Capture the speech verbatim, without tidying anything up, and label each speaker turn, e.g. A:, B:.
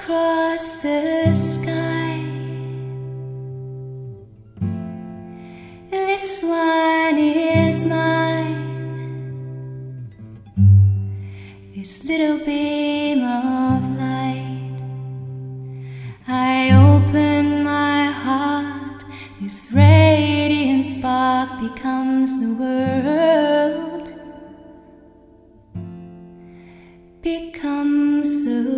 A: across the sky. This one is mine. This little beam of light. I open my heart. This radiant spark becomes the world. Becomes the